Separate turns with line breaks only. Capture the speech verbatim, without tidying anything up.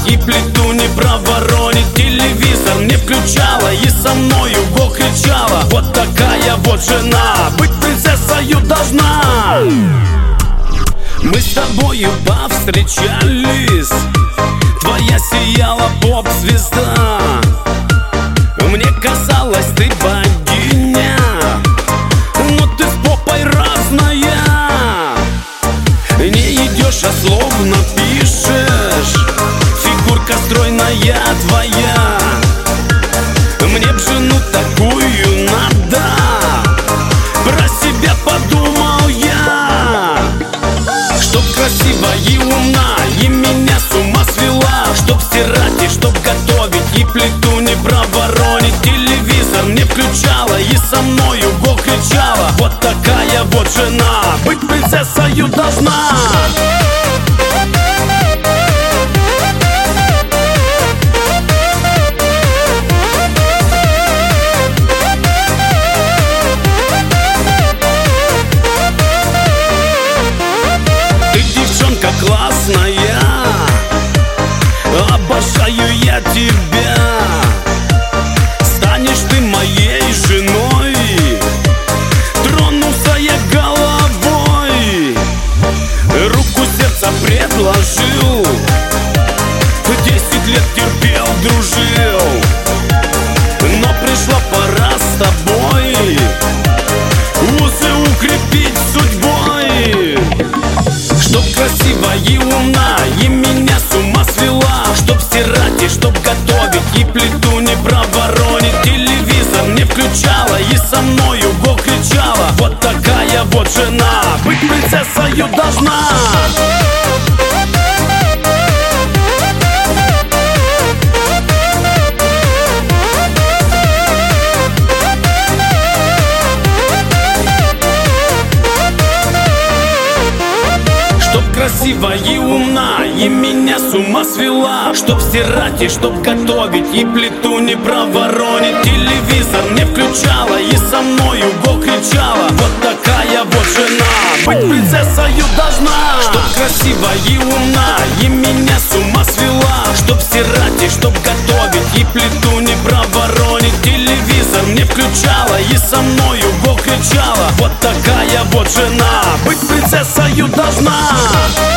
и плиту не проворонить. Телевизор не включала и со мною го кричала: вот такая вот жена, быть принцессою должна. Мы с тобою повстречались, твоя сияла поп-звезда. Мне казалось, ты богиня, но ты с попой разная. Не идешь, а словно пишешь, фигурка стройная твоя. Мне б жену такую надо, про себя подумал я. Чтоб красива и умна, и меня с ума свела. Чтоб стирать и чтоб готовить, и плиту не проворонить. Телевизор не включала и со мною го кричала: вот такая вот жена, быть принцессою должна. Ты девчонка классная, обожаю я тебя. Станешь ты моей женой, тронулся я головой. Руку сердца предложил, десять лет терпел, дружил. Но пришла пора с тобой узы укрепить судьбой. Чтоб красива и умна, и меня с ума свела. Чтоб стирать и чтоб готовить, и плиту не проворонить. Телевизор не включала и со мною го кричала: вот такая вот жена, быть принцессою должна. Чтоб красива и умна, и меня с ума свела. Чтоб стирать и чтоб готовить, и плиту не проворонить. Телевизор не включала и со мною го кричала: вот такая вот жена, быть принцессою должна. Чтоб красива и умна, и меня с ума свела. Чтоб стирать и чтоб готовить, и плиту не проворонить. Телевизор не включала и со мною го кричала: вот такая вот жена, быть принцессою должна.